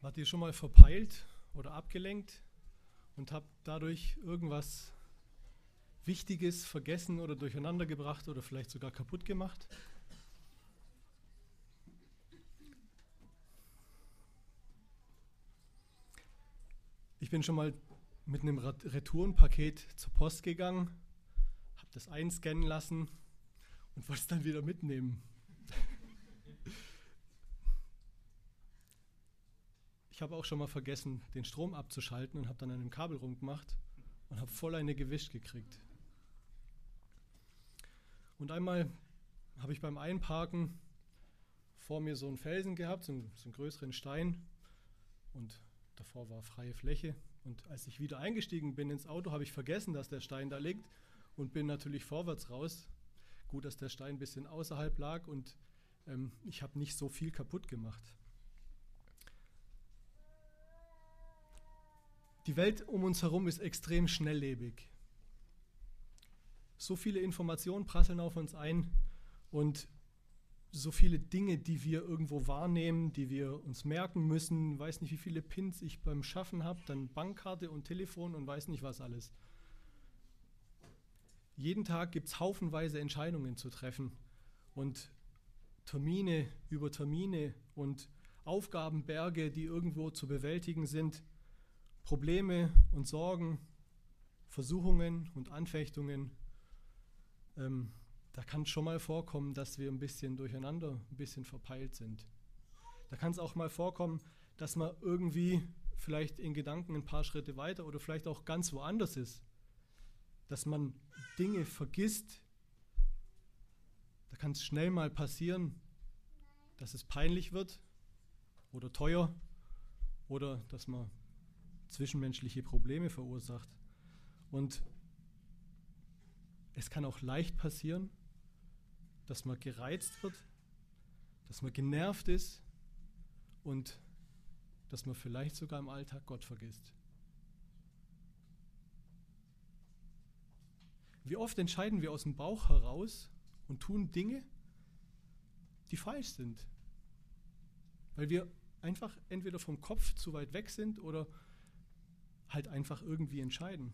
Wart ihr schon mal verpeilt oder abgelenkt und habt dadurch irgendwas Wichtiges vergessen oder durcheinander gebracht oder vielleicht sogar kaputt gemacht? Ich bin schon mal mit einem Retourenpaket zur Post gegangen, habe das einscannen lassen und wollte es dann wieder mitnehmen. Ich habe auch schon mal vergessen, den Strom abzuschalten und habe dann an dem Kabel rumgemacht und habe voll eine gewischt gekriegt. Und einmal habe ich beim Einparken vor mir so einen Felsen gehabt, so einen größeren Stein, und davor war freie Fläche. Und als ich wieder eingestiegen bin ins Auto, habe ich vergessen, dass der Stein da liegt und bin natürlich vorwärts raus. Gut, dass der Stein ein bisschen außerhalb lag und ich habe nicht so viel kaputt gemacht. Die Welt um uns herum ist extrem schnelllebig. So viele Informationen prasseln auf uns ein und so viele Dinge, die wir irgendwo wahrnehmen, die wir uns merken müssen. Weiß nicht, wie viele Pins ich beim Schaffen habe, dann Bankkarte und Telefon und weiß nicht was alles. Jeden Tag gibt es haufenweise Entscheidungen zu treffen und Termine über Termine und Aufgabenberge, die irgendwo zu bewältigen sind. Probleme und Sorgen, Versuchungen und Anfechtungen. Da kann es schon mal vorkommen, dass wir ein bisschen durcheinander, ein bisschen verpeilt sind. Da kann es auch mal vorkommen, dass man irgendwie vielleicht in Gedanken ein paar Schritte weiter oder vielleicht auch ganz woanders ist. Dass man Dinge vergisst. Da kann es schnell mal passieren, dass es peinlich wird oder teuer oder dass man zwischenmenschliche Probleme verursacht. Und es kann auch leicht passieren, dass man gereizt wird, dass man genervt ist und dass man vielleicht sogar im Alltag Gott vergisst. Wie oft entscheiden wir aus dem Bauch heraus und tun Dinge, die falsch sind, weil wir einfach entweder vom Kopf zu weit weg sind oder halt einfach irgendwie entscheiden.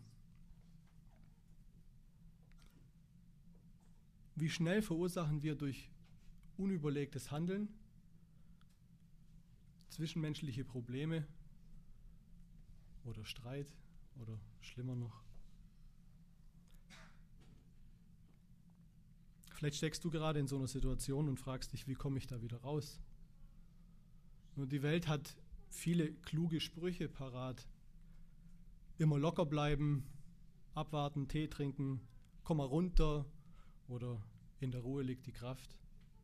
Wie schnell verursachen wir durch unüberlegtes Handeln zwischenmenschliche Probleme oder Streit oder schlimmer noch. Vielleicht steckst du gerade in so einer Situation und fragst dich, wie komme ich da wieder raus? Und die Welt hat viele kluge Sprüche parat. Immer locker bleiben, abwarten, Tee trinken, komm mal runter oder in der Ruhe liegt die Kraft.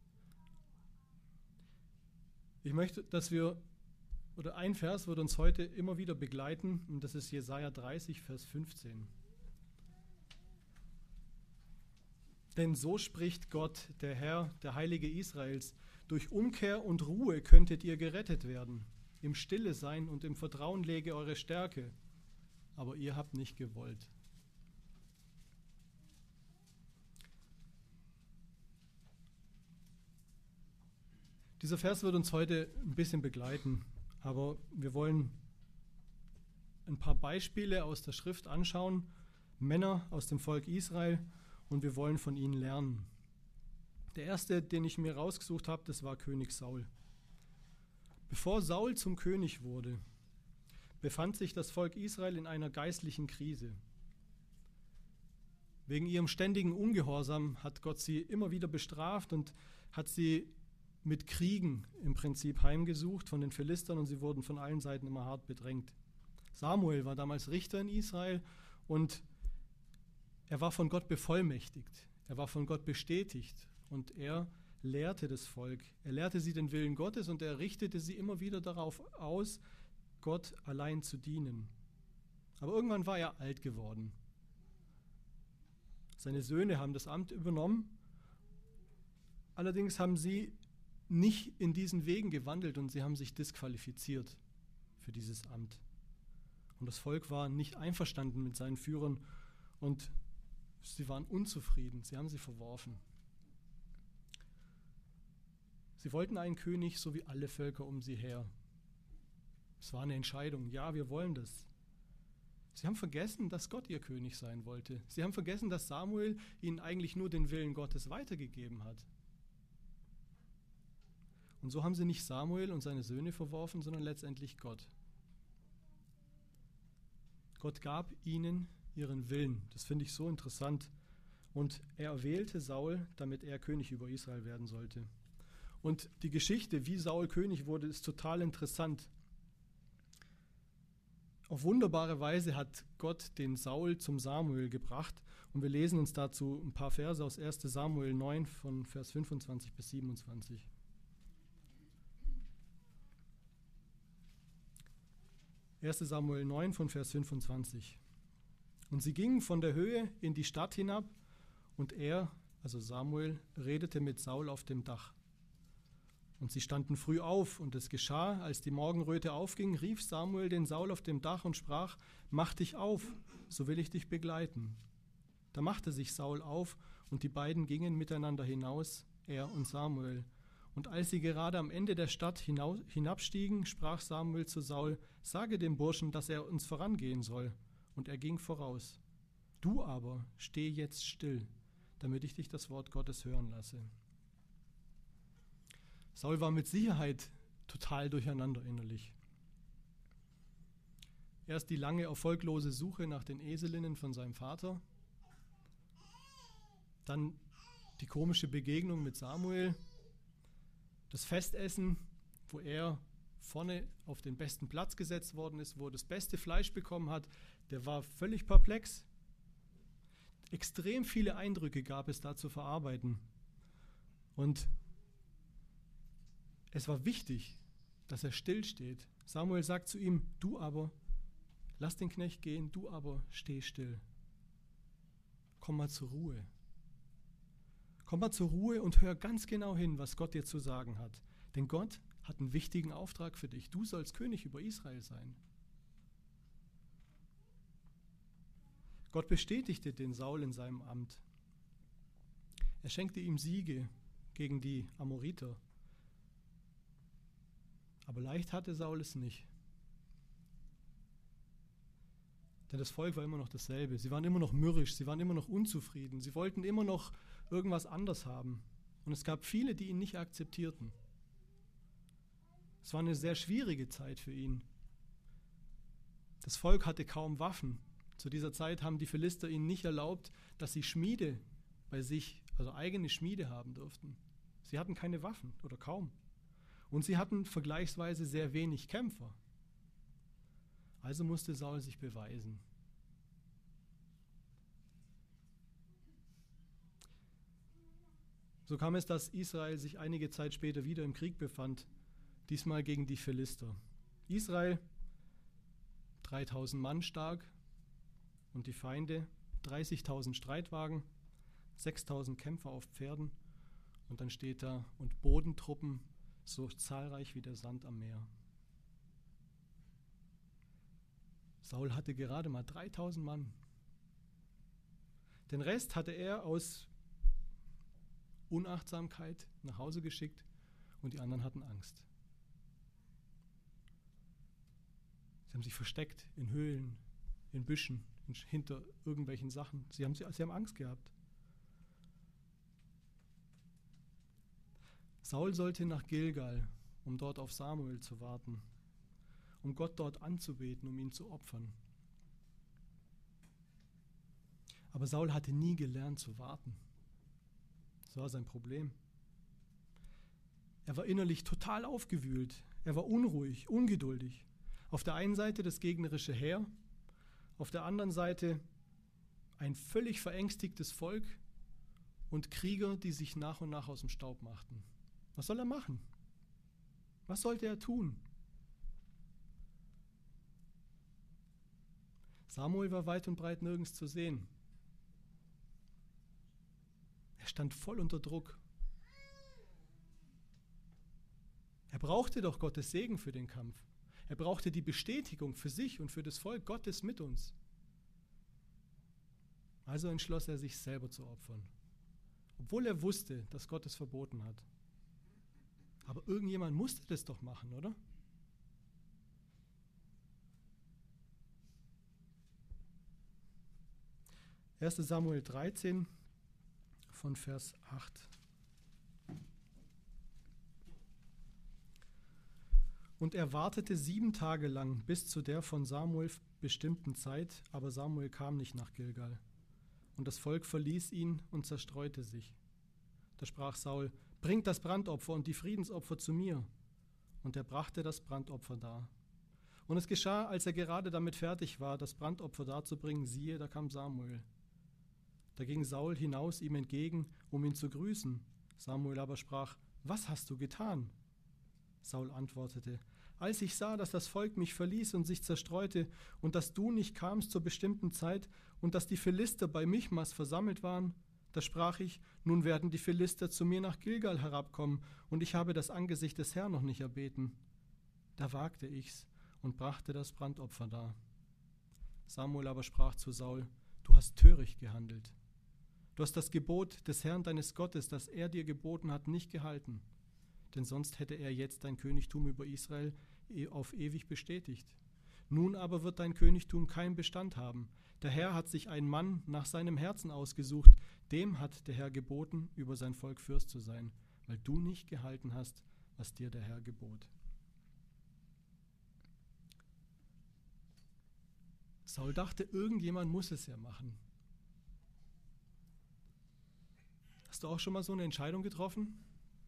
Ich möchte, ein Vers wird uns heute immer wieder begleiten und das ist Jesaja 30, Vers 15. Denn so spricht Gott, der Herr, der Heilige Israels, durch Umkehr und Ruhe könntet ihr gerettet werden. Im Stille sein und im Vertrauen lege eure Stärke. Aber ihr habt nicht gewollt. Dieser Vers wird uns heute ein bisschen begleiten, aber wir wollen ein paar Beispiele aus der Schrift anschauen, Männer aus dem Volk Israel, und wir wollen von ihnen lernen. Der erste, den ich mir rausgesucht habe, das war König Saul. Bevor Saul zum König wurde, befand sich das Volk Israel in einer geistlichen Krise. Wegen ihrem ständigen Ungehorsam hat Gott sie immer wieder bestraft und hat sie mit Kriegen im Prinzip heimgesucht von den Philistern und sie wurden von allen Seiten immer hart bedrängt. Samuel war damals Richter in Israel und er war von Gott bevollmächtigt, er war von Gott bestätigt und er lehrte das Volk. Er lehrte sie den Willen Gottes und er richtete sie immer wieder darauf aus, Gott allein zu dienen. Aber irgendwann war er alt geworden. Seine Söhne haben das Amt übernommen. Allerdings haben sie nicht in diesen Wegen gewandelt und sie haben sich disqualifiziert für dieses Amt. Und das Volk war nicht einverstanden mit seinen Führern und sie waren unzufrieden. Sie haben sie verworfen. Sie wollten einen König, so wie alle Völker um sie her. Es war eine Entscheidung. Ja, wir wollen das. Sie haben vergessen, dass Gott ihr König sein wollte. Sie haben vergessen, dass Samuel ihnen eigentlich nur den Willen Gottes weitergegeben hat. Und so haben sie nicht Samuel und seine Söhne verworfen, sondern letztendlich Gott. Gott gab ihnen ihren Willen. Das finde ich so interessant. Und er erwählte Saul, damit er König über Israel werden sollte. Und die Geschichte, wie Saul König wurde, ist total interessant. Auf wunderbare Weise hat Gott den Saul zum Samuel gebracht. Und wir lesen uns dazu ein paar Verse aus 1. Samuel 9 von Vers 25 bis 27. 1. Samuel 9 von Vers 25. Und sie gingen von der Höhe in die Stadt hinab, und er, also Samuel, redete mit Saul auf dem Dach. Und sie standen früh auf, und es geschah, als die Morgenröte aufging, rief Samuel den Saul auf dem Dach und sprach: Mach dich auf, so will ich dich begleiten. Da machte sich Saul auf, und die beiden gingen miteinander hinaus, er und Samuel. Und als sie gerade am Ende der Stadt hinabstiegen, sprach Samuel zu Saul: Sage dem Burschen, dass er uns vorangehen soll. Und er ging voraus. Du aber steh jetzt still, damit ich dich das Wort Gottes hören lasse. Saul war mit Sicherheit total durcheinander innerlich. Erst die lange, erfolglose Suche nach den Eselinnen von seinem Vater, dann die komische Begegnung mit Samuel, das Festessen, wo er vorne auf den besten Platz gesetzt worden ist, wo er das beste Fleisch bekommen hat, der war völlig perplex. Extrem viele Eindrücke gab es da zu verarbeiten. Und es war wichtig, dass er stillsteht. Samuel sagt zu ihm: Du aber, lass den Knecht gehen, du aber steh still. Komm mal zur Ruhe. Komm mal zur Ruhe und hör ganz genau hin, was Gott dir zu sagen hat. Denn Gott hat einen wichtigen Auftrag für dich. Du sollst König über Israel sein. Gott bestätigte den Saul in seinem Amt. Er schenkte ihm Siege gegen die Amoriter. Aber leicht hatte Saul es nicht. Denn das Volk war immer noch dasselbe. Sie waren immer noch mürrisch, sie waren immer noch unzufrieden. Sie wollten immer noch irgendwas anders haben. Und es gab viele, die ihn nicht akzeptierten. Es war eine sehr schwierige Zeit für ihn. Das Volk hatte kaum Waffen. Zu dieser Zeit haben die Philister ihnen nicht erlaubt, dass sie Schmiede bei sich, also eigene Schmiede haben durften. Sie hatten keine Waffen oder kaum. Und sie hatten vergleichsweise sehr wenig Kämpfer. Also musste Saul sich beweisen. So kam es, dass Israel sich einige Zeit später wieder im Krieg befand, diesmal gegen die Philister. Israel 3000 Mann stark und die Feinde 30.000 Streitwagen, 6.000 Kämpfer auf Pferden und dann steht da: und Bodentruppen so zahlreich wie der Sand am Meer. Saul hatte gerade mal 3.000 Mann. Den Rest hatte er aus Unachtsamkeit nach Hause geschickt und die anderen hatten Angst. Sie haben sich versteckt in Höhlen, in Büschen, hinter irgendwelchen Sachen. Sie haben Angst gehabt. Saul sollte nach Gilgal, um dort auf Samuel zu warten, um Gott dort anzubeten, um ihn zu opfern. Aber Saul hatte nie gelernt zu warten. Das war sein Problem. Er war innerlich total aufgewühlt. Er war unruhig, ungeduldig. Auf der einen Seite das gegnerische Heer, auf der anderen Seite ein völlig verängstigtes Volk und Krieger, die sich nach und nach aus dem Staub machten. Was soll er machen? Was sollte er tun? Samuel war weit und breit nirgends zu sehen. Er stand voll unter Druck. Er brauchte doch Gottes Segen für den Kampf. Er brauchte die Bestätigung für sich und für das Volk: Gott ist mit uns. Also entschloss er sich selber zu opfern, obwohl er wusste, dass Gott es verboten hat. Aber irgendjemand musste das doch machen, oder? 1. Samuel 13 von Vers 8. Und er wartete 7 Tage lang bis zu der von Samuel bestimmten Zeit, aber Samuel kam nicht nach Gilgal. Und das Volk verließ ihn und zerstreute sich. Da sprach Saul: Bringt das Brandopfer und die Friedensopfer zu mir. Und er brachte das Brandopfer dar. Und es geschah, als er gerade damit fertig war, das Brandopfer darzubringen, siehe, da kam Samuel. Da ging Saul hinaus ihm entgegen, um ihn zu grüßen. Samuel aber sprach: Was hast du getan? Saul antwortete: Als ich sah, dass das Volk mich verließ und sich zerstreute und dass du nicht kamst zur bestimmten Zeit und dass die Philister bei Michmas versammelt waren, da sprach ich: Nun werden die Philister zu mir nach Gilgal herabkommen und ich habe das Angesicht des Herrn noch nicht erbeten. Da wagte ich's und brachte das Brandopfer dar. Samuel aber sprach zu Saul: Du hast töricht gehandelt. Du hast das Gebot des Herrn deines Gottes, das er dir geboten hat, nicht gehalten. Denn sonst hätte er jetzt dein Königtum über Israel auf ewig bestätigt. Nun aber wird dein Königtum keinen Bestand haben. Der Herr hat sich einen Mann nach seinem Herzen ausgesucht, dem hat der Herr geboten, über sein Volk Fürst zu sein, weil du nicht gehalten hast, was dir der Herr gebot. Saul dachte, irgendjemand muss es ja machen. Hast du auch schon mal so eine Entscheidung getroffen?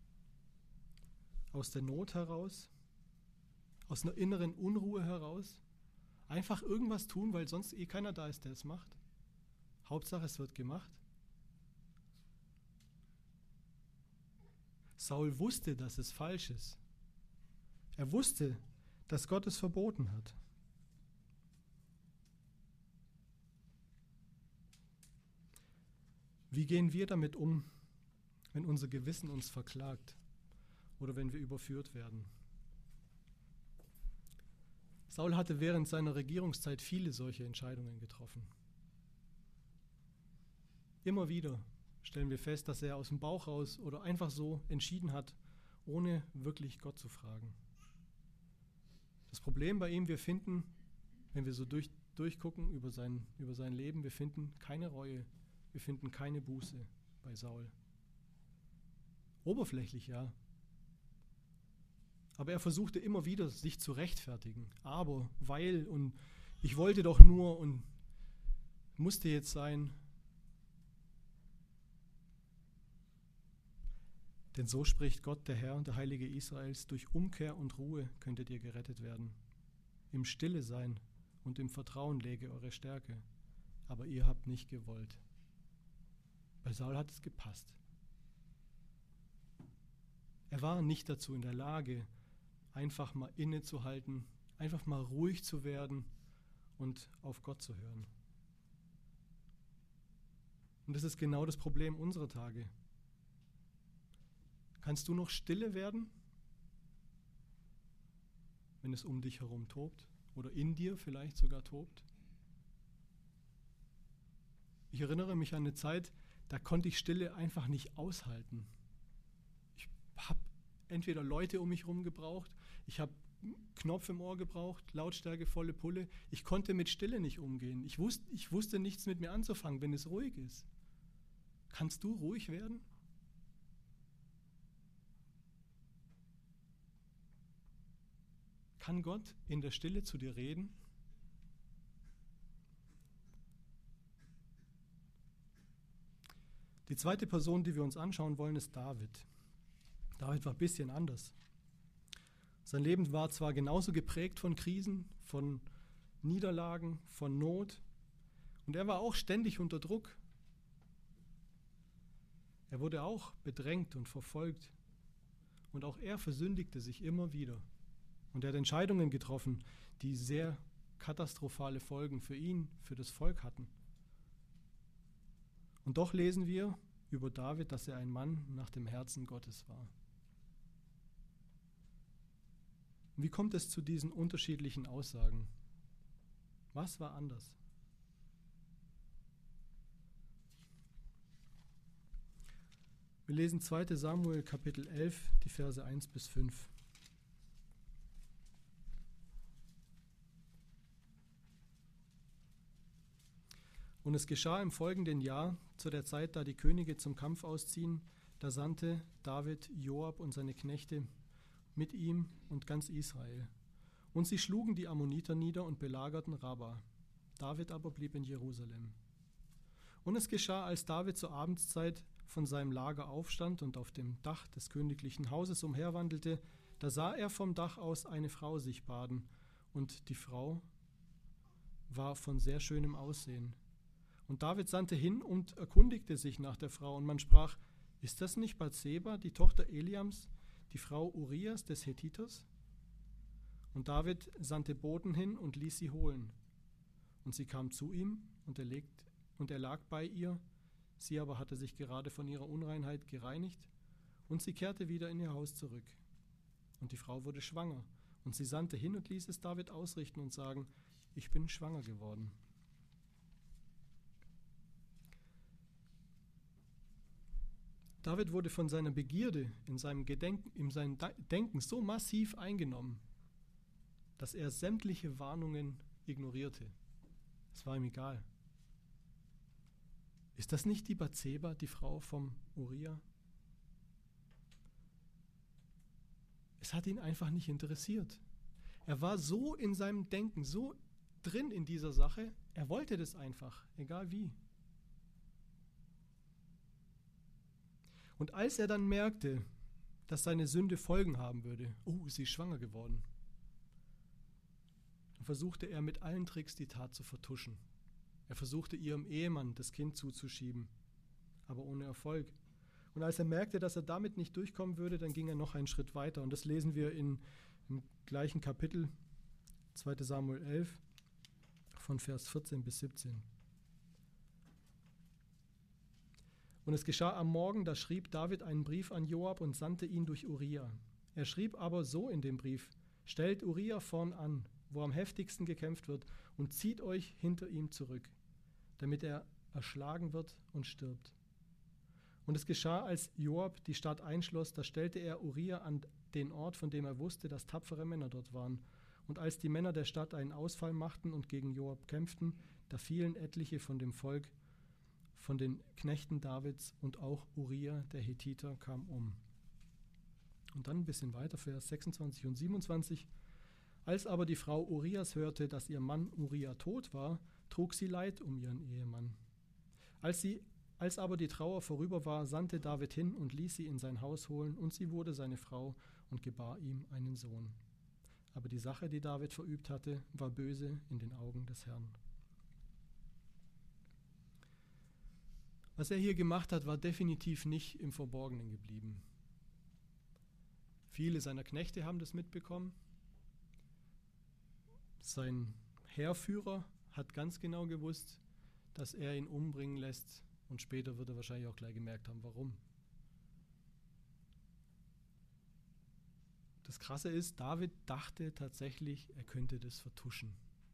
Aus der Not heraus, aus einer inneren Unruhe heraus, einfach irgendwas tun, weil sonst keiner da ist, der es macht. Hauptsache, es wird gemacht. Saul wusste, dass es falsch ist. Er wusste, dass Gott es verboten hat. Wie gehen wir damit um, wenn unser Gewissen uns verklagt? Oder wenn wir überführt werden. Saul hatte während seiner Regierungszeit viele solche Entscheidungen getroffen. Immer wieder stellen wir fest, dass er aus dem Bauch raus oder einfach so entschieden hat, ohne wirklich Gott zu fragen. Das Problem bei ihm, wir finden, wenn wir so durchgucken über sein Leben, wir finden keine Reue, wir finden keine Buße bei Saul. Oberflächlich ja. Aber er versuchte immer wieder, sich zu rechtfertigen. Aber, weil und ich wollte doch nur und musste jetzt sein. Denn so spricht Gott, der Herr, der Heilige Israels: Durch Umkehr und Ruhe könntet ihr gerettet werden. Im Stille sein und im Vertrauen läge eure Stärke. Aber ihr habt nicht gewollt. Bei Saul hat es gepasst. Er war nicht dazu in der Lage, einfach mal innezuhalten, einfach mal ruhig zu werden und auf Gott zu hören. Und das ist genau das Problem unserer Tage. Kannst du noch stille werden, wenn es um dich herum tobt oder in dir vielleicht sogar tobt? Ich erinnere mich an eine Zeit, da konnte ich Stille einfach nicht aushalten. Ich habe entweder Leute um mich herum gebraucht, ich habe Knopf im Ohr gebraucht, Lautstärke, volle Pulle. Ich konnte mit Stille nicht umgehen. Ich wusste nichts mit mir anzufangen, wenn es ruhig ist. Kannst du ruhig werden? Kann Gott in der Stille zu dir reden? Die zweite Person, die wir uns anschauen wollen, ist David. David war ein bisschen anders. Sein Leben war zwar genauso geprägt von Krisen, von Niederlagen, von Not, und er war auch ständig unter Druck. Er wurde auch bedrängt und verfolgt, und auch er versündigte sich immer wieder. Und er hat Entscheidungen getroffen, die sehr katastrophale Folgen für ihn, für das Volk hatten. Und doch lesen wir über David, dass er ein Mann nach dem Herzen Gottes war. Wie kommt es zu diesen unterschiedlichen Aussagen? Was war anders? Wir lesen 2. Samuel Kapitel 11, die Verse 1 bis 5. Und es geschah im folgenden Jahr, zu der Zeit, da die Könige zum Kampf ausziehen, da sandte David Joab und seine Knechte mit ihm und ganz Israel. Und sie schlugen die Ammoniter nieder und belagerten Rabba. David aber blieb in Jerusalem. Und es geschah, als David zur Abendszeit von seinem Lager aufstand und auf dem Dach des königlichen Hauses umherwandelte, da sah er vom Dach aus eine Frau sich baden, und die Frau war von sehr schönem Aussehen. Und David sandte hin und erkundigte sich nach der Frau, und man sprach: Ist das nicht Bathseba, die Tochter Eliams, die Frau Urias des Hethiters? Und David sandte Boten hin und ließ sie holen. Und sie kam zu ihm, und er lag bei ihr. Sie aber hatte sich gerade von ihrer Unreinheit gereinigt, und sie kehrte wieder in ihr Haus zurück. Und die Frau wurde schwanger, und sie sandte hin und ließ es David ausrichten und sagen: Ich bin schwanger geworden. David wurde von seiner Begierde in seinem Denken so massiv eingenommen, dass er sämtliche Warnungen ignorierte. Es war ihm egal. Ist das nicht die Bathseba, die Frau vom Uriah? Es hat ihn einfach nicht interessiert. Er war so in seinem Denken, so drin in dieser Sache, er wollte das einfach, egal wie. Und als er dann merkte, dass seine Sünde Folgen haben würde, sie ist schwanger geworden, dann versuchte er mit allen Tricks die Tat zu vertuschen. Er versuchte ihrem Ehemann das Kind zuzuschieben, aber ohne Erfolg. Und als er merkte, dass er damit nicht durchkommen würde, dann ging er noch einen Schritt weiter. Und das lesen wir im gleichen Kapitel, 2. Samuel 11, von Vers 14 bis 17. Und es geschah am Morgen, da schrieb David einen Brief an Joab und sandte ihn durch Uriah. Er schrieb aber so in dem Brief: Stellt Uriah vorn an, wo am heftigsten gekämpft wird, und zieht euch hinter ihm zurück, damit er erschlagen wird und stirbt. Und es geschah, als Joab die Stadt einschloss, da stellte er Uriah an den Ort, von dem er wusste, dass tapfere Männer dort waren. Und als die Männer der Stadt einen Ausfall machten und gegen Joab kämpften, da fielen etliche von dem Volk, von den Knechten Davids, und auch Uriah, der Hethiter, kam um. Und dann ein bisschen weiter, Vers 26 und 27. Als aber die Frau Urias hörte, dass ihr Mann Uriah tot war, trug sie Leid um ihren Ehemann. Als aber die Trauer vorüber war, sandte David hin und ließ sie in sein Haus holen, und sie wurde seine Frau und gebar ihm einen Sohn. Aber die Sache, die David verübt hatte, war böse in den Augen des Herrn. Was er hier gemacht hat, war definitiv nicht im Verborgenen geblieben. Viele seiner Knechte haben das mitbekommen. Sein Heerführer hat ganz genau gewusst, dass er ihn umbringen lässt, und später wird er wahrscheinlich auch gleich gemerkt haben, warum. Das Krasse ist, David dachte tatsächlich, er könnte das vertuschen.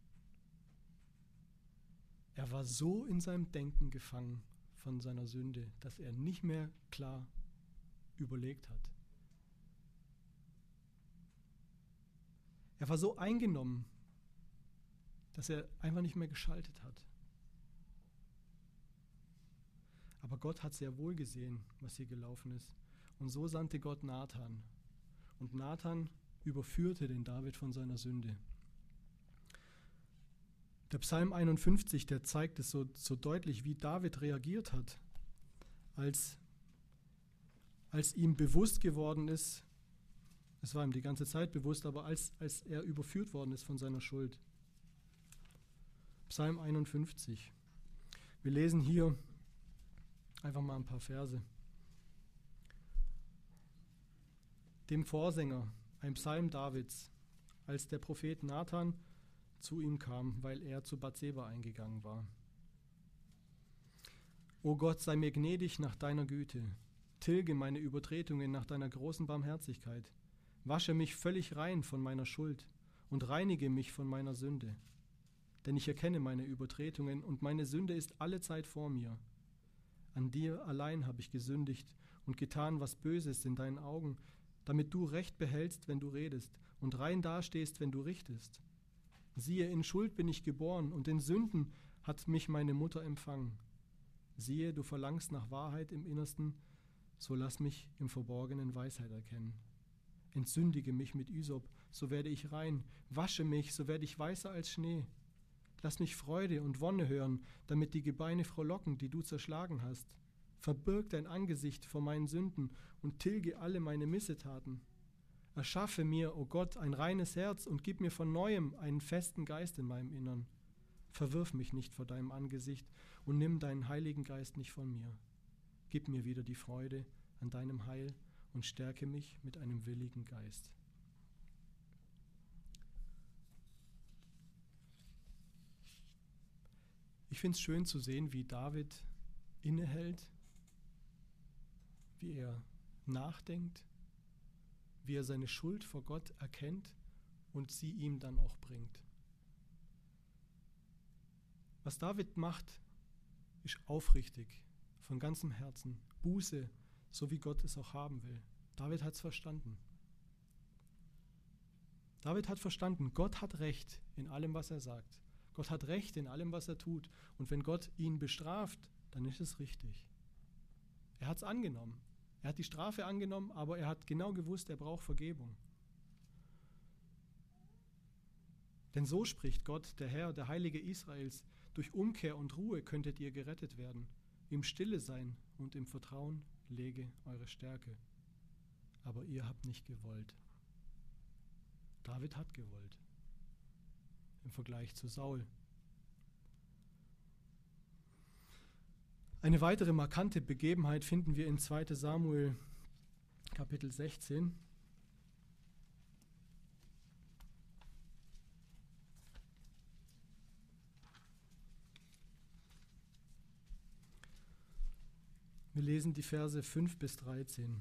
Er war so in seinem Denken gefangen von seiner Sünde, dass er nicht mehr klar überlegt hat. Er war so eingenommen, dass er einfach nicht mehr geschaltet hat. Aber Gott hat sehr wohl gesehen, was hier gelaufen ist. Und so sandte Gott Nathan. Und Nathan überführte den David von seiner Sünde. Der Psalm 51, der zeigt es so deutlich, wie David reagiert hat, als ihm bewusst geworden ist, es war ihm die ganze Zeit bewusst, aber als er überführt worden ist von seiner Schuld. Psalm 51. Wir lesen hier einfach mal ein paar Verse. Dem Vorsänger, ein Psalm Davids, als der Prophet Nathan zu ihm kam, weil er zu Bathseba eingegangen war. O Gott, sei mir gnädig nach deiner Güte, tilge meine Übertretungen nach deiner großen Barmherzigkeit, wasche mich völlig rein von meiner Schuld und reinige mich von meiner Sünde. Denn ich erkenne meine Übertretungen, und meine Sünde ist allezeit vor mir. An dir allein habe ich gesündigt und getan, was Böses in deinen Augen, damit du Recht behältst, wenn du redest, und rein dastehst, wenn du richtest. Siehe, in Schuld bin ich geboren, und in Sünden hat mich meine Mutter empfangen. Siehe, du verlangst nach Wahrheit im Innersten, so lass mich im Verborgenen Weisheit erkennen. Entsündige mich mit Ysop, so werde ich rein. Wasche mich, so werde ich weißer als Schnee. Lass mich Freude und Wonne hören, damit die Gebeine frohlocken, die du zerschlagen hast. Verbirg dein Angesicht vor meinen Sünden und tilge alle meine Missetaten. Erschaffe mir, o Gott, ein reines Herz und gib mir von Neuem einen festen Geist in meinem Innern. Verwirf mich nicht vor deinem Angesicht und nimm deinen Heiligen Geist nicht von mir. Gib mir wieder die Freude an deinem Heil und stärke mich mit einem willigen Geist. Ich finde es schön zu sehen, wie David innehält, wie er nachdenkt, wie er seine Schuld vor Gott erkennt und sie ihm dann auch bringt. Was David macht, ist aufrichtig, von ganzem Herzen, Buße, so wie Gott es auch haben will. David hat es verstanden. David hat verstanden, Gott hat Recht in allem, was er sagt. Gott hat Recht in allem, was er tut. Und wenn Gott ihn bestraft, dann ist es richtig. Er hat es angenommen. Er hat die Strafe angenommen, aber er hat genau gewusst, er braucht Vergebung. Denn so spricht Gott, der Herr, der Heilige Israels: Durch Umkehr und Ruhe könntet ihr gerettet werden. Im Stille sein und im Vertrauen lege eure Stärke. Aber ihr habt nicht gewollt. David hat gewollt. Im Vergleich zu Saul. Eine weitere markante Begebenheit finden wir in 2. Samuel Kapitel 16. Wir lesen die Verse 5 bis 13.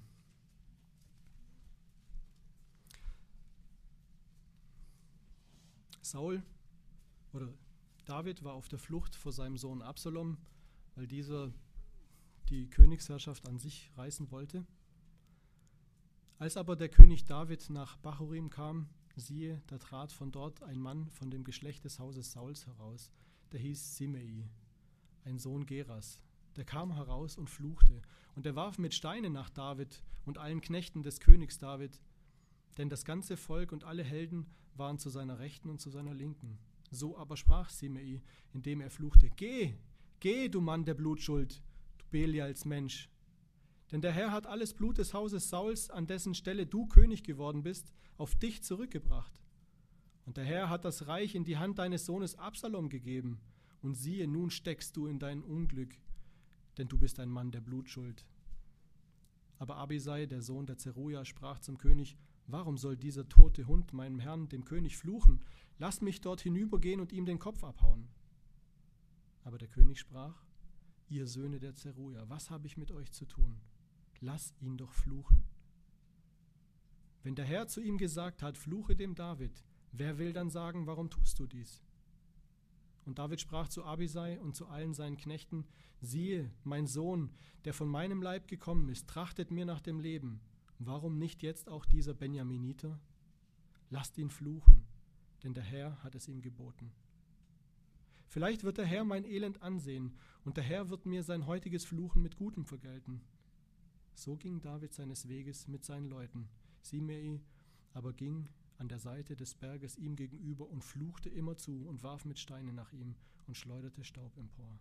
David war auf der Flucht vor seinem Sohn Absalom, weil dieser die Königsherrschaft an sich reißen wollte. Als aber der König David nach Bachurim kam, siehe, da trat von dort ein Mann von dem Geschlecht des Hauses Sauls heraus, der hieß Simei, ein Sohn Geras. Der kam heraus und fluchte, und er warf mit Steinen nach David und allen Knechten des Königs David, denn das ganze Volk und alle Helden waren zu seiner Rechten und zu seiner Linken. So aber sprach Simei, indem er fluchte: Geh, geh, du Mann der Blutschuld, du Belials Mensch. Denn der Herr hat alles Blut des Hauses Sauls, an dessen Stelle du König geworden bist, auf dich zurückgebracht. Und der Herr hat das Reich in die Hand deines Sohnes Absalom gegeben. Und siehe, nun steckst du in dein Unglück, denn du bist ein Mann der Blutschuld. Aber Abisai, der Sohn der Zeruja, sprach zum König: Warum soll dieser tote Hund meinem Herrn, dem König, fluchen? Lass mich dort hinübergehen und ihm den Kopf abhauen. Aber der König sprach: Ihr Söhne der Zeruja, was habe ich mit euch zu tun? Lass ihn doch fluchen. Wenn der Herr zu ihm gesagt hat: Fluche dem David, wer will dann sagen, warum tust du dies? Und David sprach zu Abisai und zu allen seinen Knechten: Siehe, mein Sohn, der von meinem Leib gekommen ist, trachtet mir nach dem Leben. Warum nicht jetzt auch dieser Benjaminiter? Lasst ihn fluchen, denn der Herr hat es ihm geboten. Vielleicht wird der Herr mein Elend ansehen, und der Herr wird mir sein heutiges Fluchen mit Gutem vergelten. So ging David seines Weges mit seinen Leuten. Simei aber ging an der Seite des Berges ihm gegenüber und fluchte immerzu und warf mit Steinen nach ihm und schleuderte Staub empor.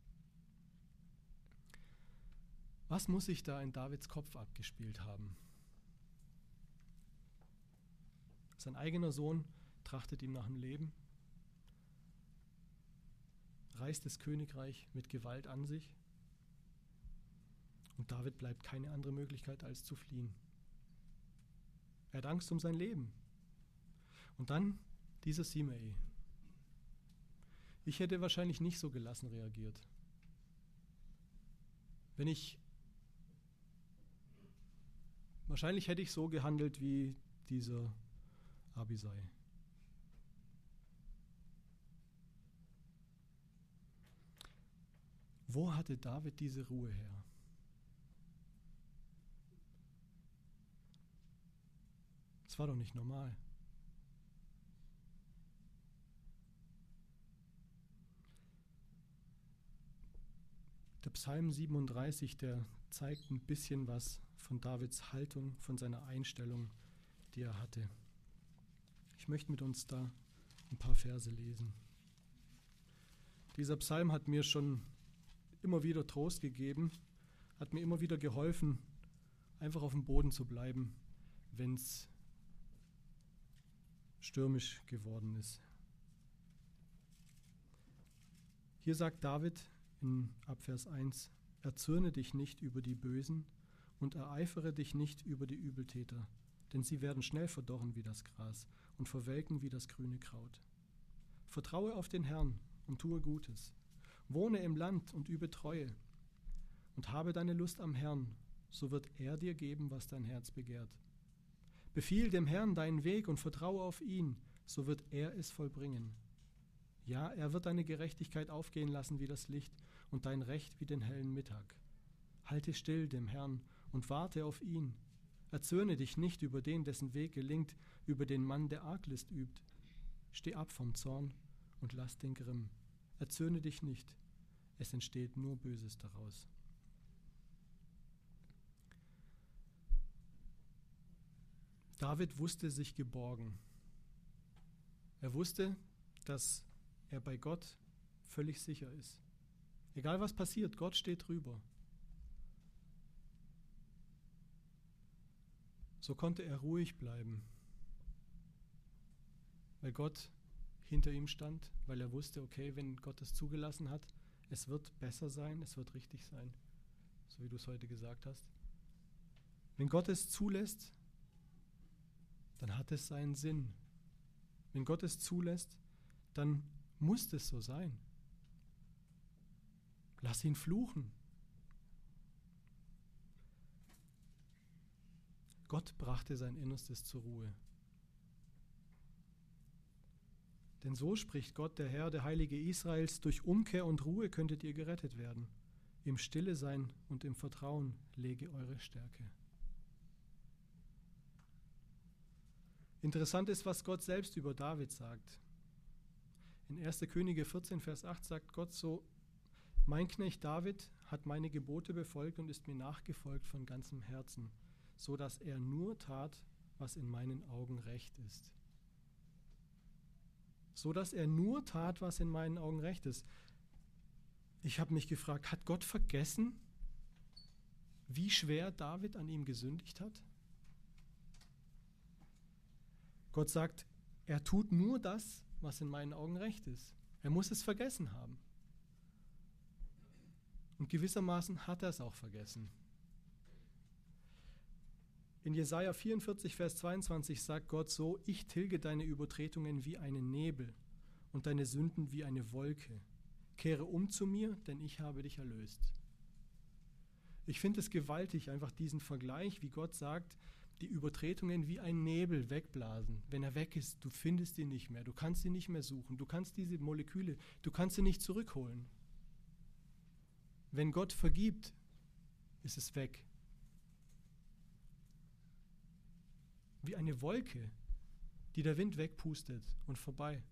Was muss sich da in Davids Kopf abgespielt haben? Sein eigener Sohn trachtet ihm nach dem Leben, reißt das Königreich mit Gewalt an sich, und David bleibt keine andere Möglichkeit, als zu fliehen. Er hat Angst um sein Leben. Und dann dieser Simei. Ich hätte wahrscheinlich nicht so gelassen reagiert. Wahrscheinlich hätte ich so gehandelt wie dieser Abisai. Wo hatte David diese Ruhe her? Das war doch nicht normal. Der Psalm 37, der zeigt ein bisschen was von Davids Haltung, von seiner Einstellung, die er hatte. Ich möchte mit uns da ein paar Verse lesen. Dieser Psalm hat mir schon immer wieder Trost gegeben, hat mir immer wieder geholfen, einfach auf dem Boden zu bleiben, wenn es stürmisch geworden ist. Hier sagt David ab Vers 1: Erzürne dich nicht über die Bösen und ereifere dich nicht über die Übeltäter, denn sie werden schnell verdorren wie das Gras und verwelken wie das grüne Kraut. Vertraue auf den Herrn und tue Gutes. Wohne im Land und übe Treue und habe deine Lust am Herrn, so wird er dir geben, was dein Herz begehrt. Befiehl dem Herrn deinen Weg und vertraue auf ihn, so wird er es vollbringen. Ja, er wird deine Gerechtigkeit aufgehen lassen wie das Licht und dein Recht wie den hellen Mittag. Halte still dem Herrn und warte auf ihn. Erzürne dich nicht über den, dessen Weg gelingt, über den Mann, der Arglist übt. Steh ab vom Zorn und lass den Grimm. Erzürne dich nicht, es entsteht nur Böses daraus. David wusste sich geborgen. Er wusste, dass er bei Gott völlig sicher ist. Egal was passiert, Gott steht drüber. So konnte er ruhig bleiben, weil Gott hinter ihm stand, weil er wusste, okay, wenn Gott es zugelassen hat, es wird besser sein, es wird richtig sein, so wie du es heute gesagt hast. Wenn Gott es zulässt, dann hat es seinen Sinn. Wenn Gott es zulässt, dann muss es so sein. Lass ihn fluchen. Gott brachte sein Innerstes zur Ruhe. Denn so spricht Gott, der Herr, der Heilige Israels: Durch Umkehr und Ruhe könntet ihr gerettet werden. Im Stille sein und im Vertrauen lege eure Stärke. Interessant ist, was Gott selbst über David sagt. In 1. Könige 14, Vers 8 sagt Gott so: Mein Knecht David hat meine Gebote befolgt und ist mir nachgefolgt von ganzem Herzen, so dass er nur tat, was in meinen Augen recht ist. So dass er nur tat, was in meinen Augen recht ist. Ich habe mich gefragt, hat Gott vergessen, wie schwer David an ihm gesündigt hat? Gott sagt, er tut nur das, was in meinen Augen recht ist. Er muss es vergessen haben. Und gewissermaßen hat er es auch vergessen. In Jesaja 44, Vers 22 sagt Gott so: Ich tilge deine Übertretungen wie einen Nebel und deine Sünden wie eine Wolke. Kehre um zu mir, denn ich habe dich erlöst. Ich finde es gewaltig, einfach diesen Vergleich, wie Gott sagt, die Übertretungen wie ein Nebel wegblasen. Wenn er weg ist, du findest ihn nicht mehr, du kannst ihn nicht mehr suchen, du kannst diese Moleküle, du kannst sie nicht zurückholen. Wenn Gott vergibt, ist es weg. Wie eine Wolke, die der Wind wegpustet und vorbei.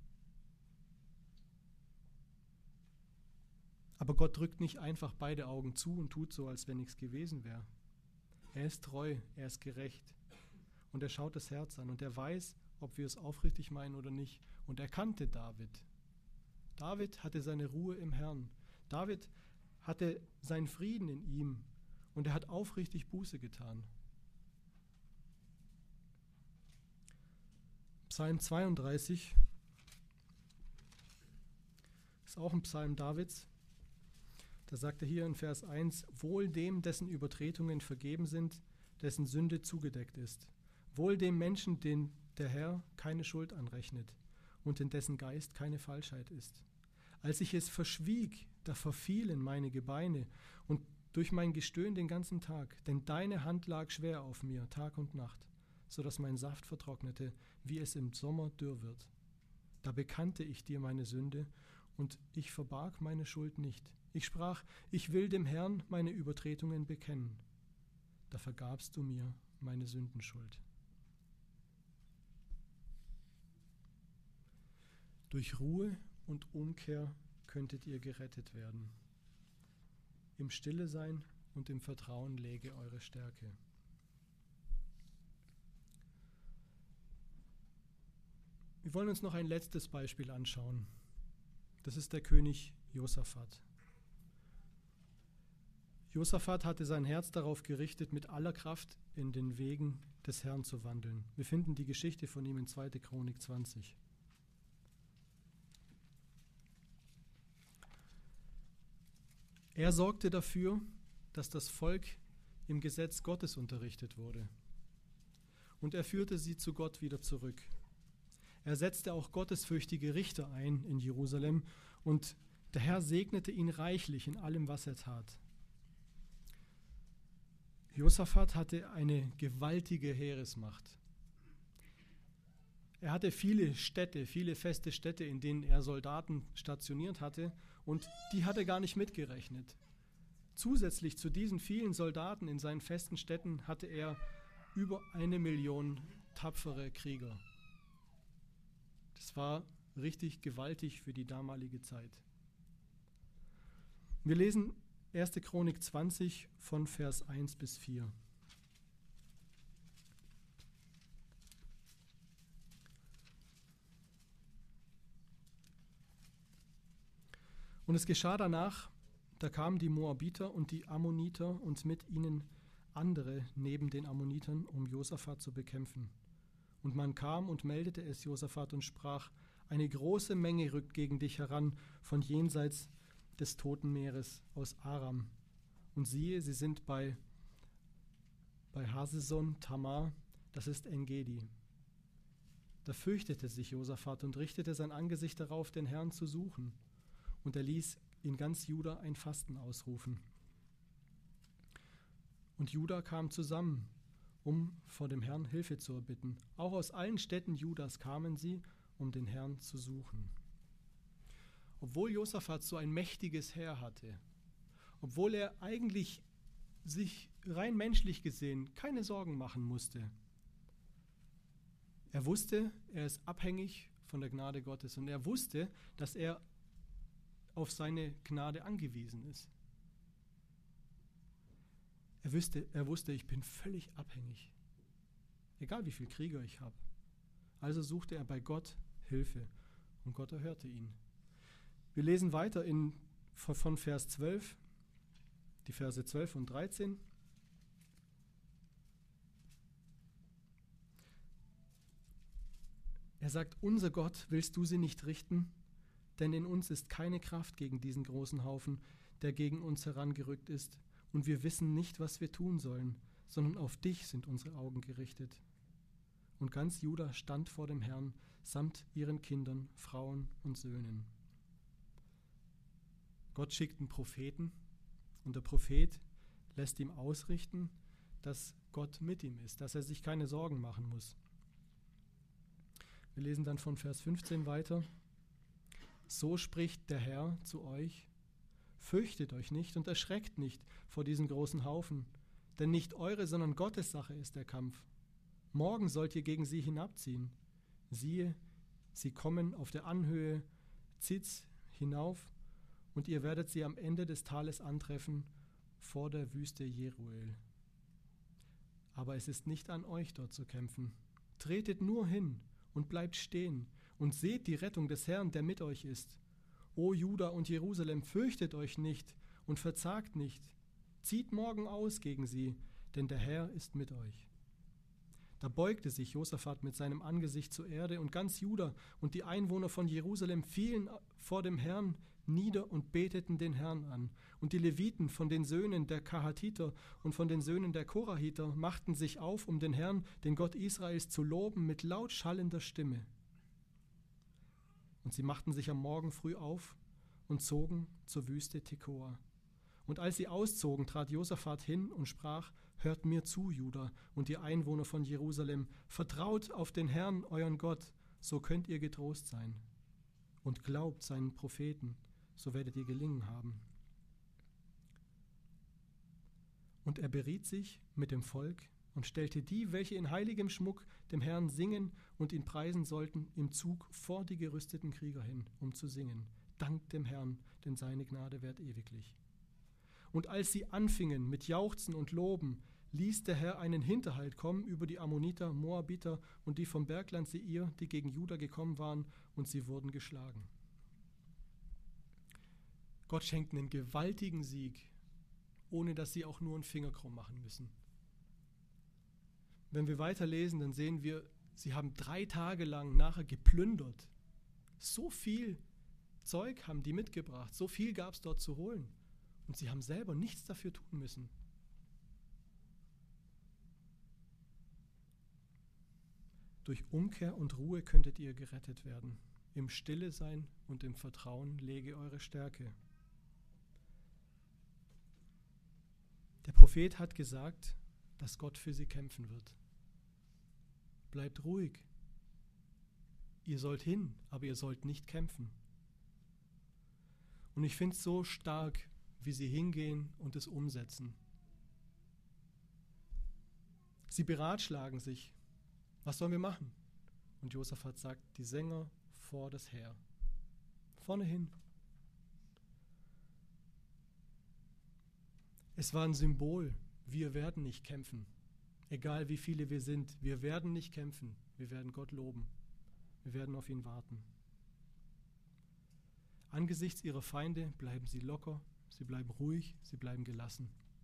Aber Gott drückt nicht einfach beide Augen zu und tut so, als wenn nichts gewesen wäre. Er ist treu, er ist gerecht und er schaut das Herz an und er weiß, ob wir es aufrichtig meinen oder nicht. Und er kannte David. David hatte seine Ruhe im Herrn. David hatte seinen Frieden in ihm und er hat aufrichtig Buße getan. Psalm 32 ist auch ein Psalm Davids. Da sagt er hier in Vers 1: Wohl dem, dessen Übertretungen vergeben sind, dessen Sünde zugedeckt ist. Wohl dem Menschen, den der Herr keine Schuld anrechnet und in dessen Geist keine Falschheit ist. Als ich es verschwieg, da verfielen meine Gebeine und durch mein Gestöhn den ganzen Tag, denn deine Hand lag schwer auf mir, Tag und Nacht, so dass mein Saft vertrocknete, wie es im Sommer dürr wird. Da bekannte ich dir meine Sünde und ich verbarg meine Schuld nicht. Ich sprach, ich will dem Herrn meine Übertretungen bekennen. Da vergabst du mir meine Sündenschuld. Durch Ruhe und Umkehr könntet ihr gerettet werden. im Stille sein und im Vertrauen läge eure Stärke. Wir wollen uns noch ein letztes Beispiel anschauen. Das ist der König Josaphat. Josaphat hatte sein Herz darauf gerichtet, mit aller Kraft in den Wegen des Herrn zu wandeln. Wir finden die Geschichte von ihm in 2. Chronik 20. Er sorgte dafür, dass das Volk im Gesetz Gottes unterrichtet wurde. Und er führte sie zu Gott wieder zurück. Er setzte auch gottesfürchtige Richter ein in Jerusalem und der Herr segnete ihn reichlich in allem, was er tat. Josaphat hatte eine gewaltige Heeresmacht. Er hatte viele Städte, viele feste Städte, in denen er Soldaten stationiert hatte, und die hat er gar nicht mitgerechnet. Zusätzlich zu diesen vielen Soldaten in seinen festen Städten hatte er über 1 Million tapfere Krieger. Das war richtig gewaltig für die damalige Zeit. Wir lesen 1. Chronik 20 von Vers 1 bis 4. Und es geschah danach, da kamen die Moabiter und die Ammoniter und mit ihnen andere neben den Ammonitern, um Josaphat zu bekämpfen. Und man kam und meldete es Josaphat und sprach: Eine große Menge rückt gegen dich heran von jenseits des Toten Meeres aus Aram. Und siehe, sie sind bei Haseson Tamar, das ist En-Gedi. Da fürchtete sich Josaphat und richtete sein Angesicht darauf, den Herrn zu suchen. Und er ließ in ganz Juda ein Fasten ausrufen. Und Juda kam zusammen, um vor dem Herrn Hilfe zu erbitten. Auch aus allen Städten Judas kamen sie, um den Herrn zu suchen. Obwohl Josaphat so ein mächtiges Heer hatte, obwohl er eigentlich sich rein menschlich gesehen keine Sorgen machen musste, er wusste, er ist abhängig von der Gnade Gottes und er wusste, dass er auf seine Gnade angewiesen ist. Er wusste, ich bin völlig abhängig, egal wie viel Krieger ich habe. Also suchte er bei Gott Hilfe und Gott erhörte ihn. Wir lesen weiter von Vers 12, die Verse 12 und 13. Er sagt: Unser Gott, willst du sie nicht richten? Denn in uns ist keine Kraft gegen diesen großen Haufen, der gegen uns herangerückt ist. Und wir wissen nicht, was wir tun sollen, sondern auf dich sind unsere Augen gerichtet. Und ganz Juda stand vor dem Herrn, samt ihren Kindern, Frauen und Söhnen. Gott schickt einen Propheten und der Prophet lässt ihm ausrichten, dass Gott mit ihm ist, dass er sich keine Sorgen machen muss. Wir lesen dann von Vers 15 weiter. So spricht der Herr zu euch: Fürchtet euch nicht und erschreckt nicht vor diesem großen Haufen, denn nicht eure, sondern Gottes Sache ist der Kampf. Morgen sollt ihr gegen sie hinabziehen. Siehe, sie kommen auf der Anhöhe Ziz hinauf, und ihr werdet sie am Ende des Tales antreffen, vor der Wüste Jeruel. Aber es ist nicht an euch, dort zu kämpfen. Tretet nur hin und bleibt stehen und seht die Rettung des Herrn, der mit euch ist. O Juda und Jerusalem, fürchtet euch nicht und verzagt nicht. Zieht morgen aus gegen sie, denn der Herr ist mit euch. Da beugte sich Josaphat mit seinem Angesicht zur Erde, und ganz Juda und die Einwohner von Jerusalem fielen vor dem Herrn nieder und beteten den Herrn an. Und die Leviten von den Söhnen der Kahatiter und von den Söhnen der Korahiter machten sich auf, um den Herrn, den Gott Israels, zu loben mit laut schallender Stimme. Und sie machten sich am Morgen früh auf und zogen zur Wüste Tekoa. Und als sie auszogen, trat Josaphat hin und sprach: Hört mir zu, Juda und ihr Einwohner von Jerusalem, vertraut auf den Herrn, euren Gott, so könnt ihr getrost sein. Und glaubt seinen Propheten, so werdet ihr gelingen haben. Und er beriet sich mit dem Volk und stellte die, welche in heiligem Schmuck dem Herrn singen und ihn preisen sollten, im Zug vor die gerüsteten Krieger hin, um zu singen: Dank dem Herrn, denn seine Gnade währt ewiglich. Und als sie anfingen mit Jauchzen und Loben, ließ der Herr einen Hinterhalt kommen über die Ammoniter, Moabiter und die vom Bergland Seir, die gegen Juda gekommen waren, und sie wurden geschlagen. Gott schenkt einen gewaltigen Sieg, ohne dass sie auch nur einen Finger krumm machen müssen. Wenn wir weiterlesen, dann sehen wir, sie haben 3 Tage lang nachher geplündert. So viel Zeug haben die mitgebracht, so viel gab es dort zu holen. Und sie haben selber nichts dafür tun müssen. Durch Umkehr und Ruhe könntet ihr gerettet werden. Im Stille sein und im Vertrauen lege eure Stärke. Der Prophet hat gesagt, dass Gott für sie kämpfen wird. Bleibt ruhig. Ihr sollt hin, aber ihr sollt nicht kämpfen. Und ich finde es so stark, wie sie hingehen und es umsetzen. Sie beratschlagen sich. Was sollen wir machen? Und Josaphat sagt, die Sänger vor das Heer. Vorne hin. Es war ein Symbol. Wir werden nicht kämpfen. Egal wie viele wir sind, wir werden nicht kämpfen. Wir werden Gott loben. Wir werden auf ihn warten. Angesichts ihrer Feinde bleiben sie locker, sie bleiben ruhig, sie bleiben gelassen.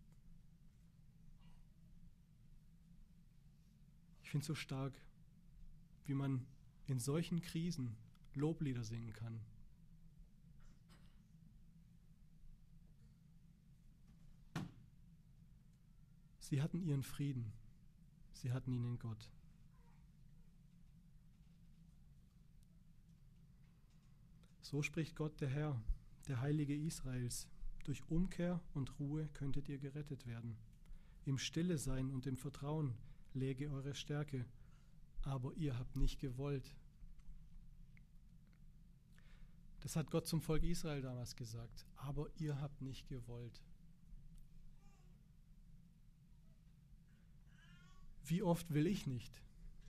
Ich finde es so stark, wie man in solchen Krisen Loblieder singen kann. Sie hatten ihren Frieden, sie hatten ihn in Gott. So spricht Gott der Herr, der Heilige Israels. Durch Umkehr und Ruhe könntet ihr gerettet werden. Im Stille sein und im Vertrauen läge eure Stärke, aber ihr habt nicht gewollt. Das hat Gott zum Volk Israel damals gesagt, aber ihr habt nicht gewollt. Wie oft will ich nicht?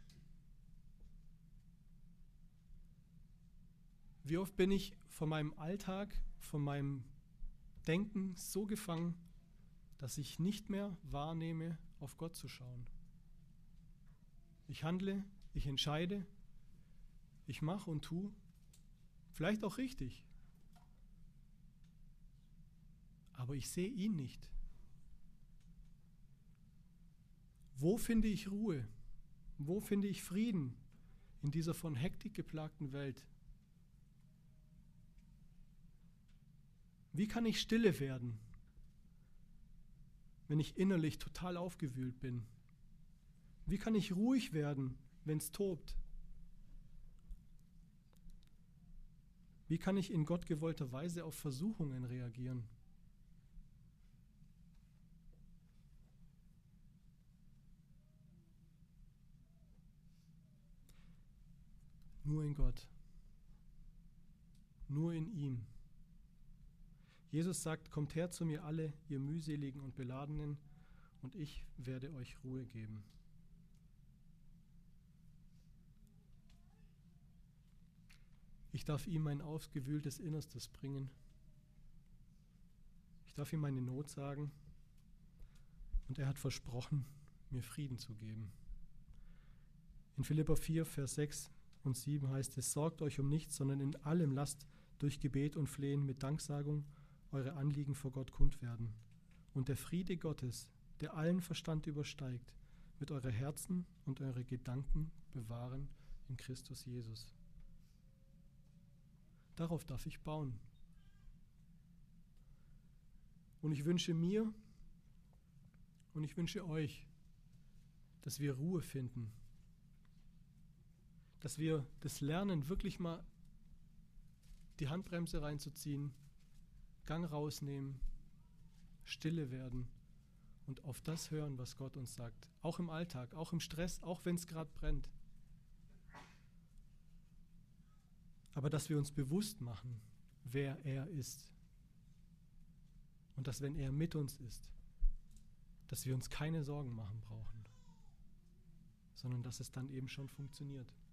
Wie oft bin ich von meinem Alltag, von meinem Denken so gefangen, dass ich nicht mehr wahrnehme, auf Gott zu schauen. Ich handle, ich entscheide, ich mache und tue, vielleicht auch richtig, aber ich sehe ihn nicht. Wo finde ich Ruhe? Wo finde ich Frieden in dieser von Hektik geplagten Welt? Wie kann ich stille werden, wenn ich innerlich total aufgewühlt bin? Wie kann ich ruhig werden, wenn es tobt? Wie kann ich in Gott gewollter Weise auf Versuchungen reagieren? Nur in Gott. Nur in ihm. Jesus sagt, kommt her zu mir alle, ihr mühseligen und beladenen, und ich werde euch Ruhe geben. Ich darf ihm mein aufgewühltes Innerstes bringen. Ich darf ihm meine Not sagen, und er hat versprochen, mir Frieden zu geben. In Philipper 4, Vers 6 und 7 heißt es, sorgt euch um nichts, sondern in allem lasst durch Gebet und Flehen mit Danksagung eure Anliegen vor Gott kund werden. Und der Friede Gottes, der allen Verstand übersteigt, wird eure Herzen und eure Gedanken bewahren in Christus Jesus. Darauf darf ich bauen. Und ich wünsche mir und ich wünsche euch, dass wir Ruhe finden, dass wir das lernen, wirklich mal die Handbremse reinzuziehen, Gang rausnehmen, stille werden und auf das hören, was Gott uns sagt. Auch im Alltag, auch im Stress, auch wenn es gerade brennt. Aber dass wir uns bewusst machen, wer er ist. Und dass, wenn er mit uns ist, dass wir uns keine Sorgen machen brauchen, sondern dass es dann eben schon funktioniert.